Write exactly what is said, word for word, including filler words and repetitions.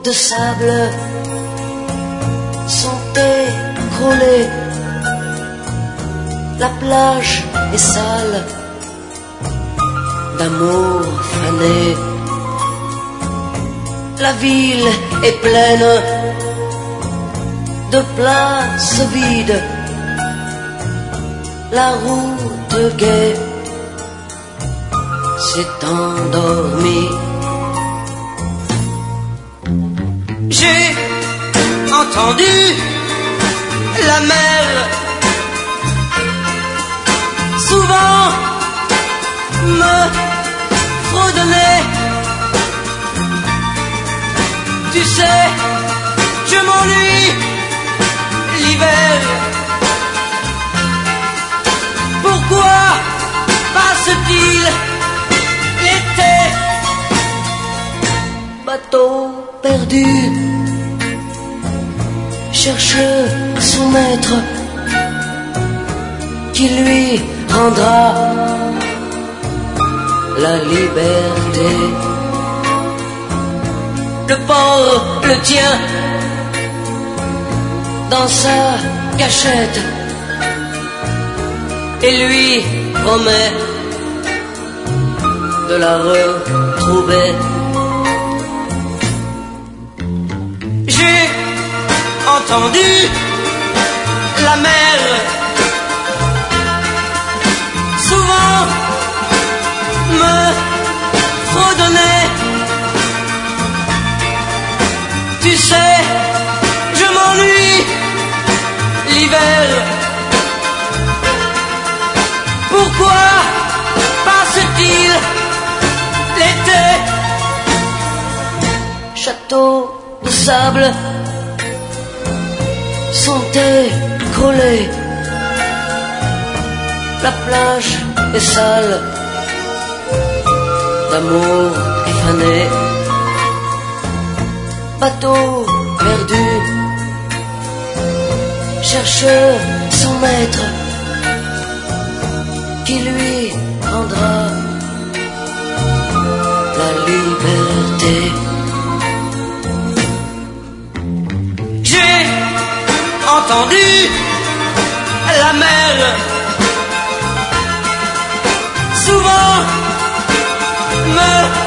de sable sont écroulés. La plage est sale d'amour fané. La ville est pleine de places vides. La route gaie s'est endormie. J'ai entendu la mer souvent me fredonner. Tu sais, je m'ennuie l'hiver. Pourquoi passe-t-il l'été? Bateau perdu cherche son maître qui lui rendra la liberté. Le port le tient dans sa cachette et lui promet de la retrouver. J'ai entendu la mer souvent me fredonner. Tu sais, je m'ennuie l'hiver. Pourquoi passe-t-il l'été? Châteaux de sable sont écroulés. La plage est sale d'amour fané. Bateau perdu cherche son maître qui lui rendra la liberté. J'ai entendu la mer souvent me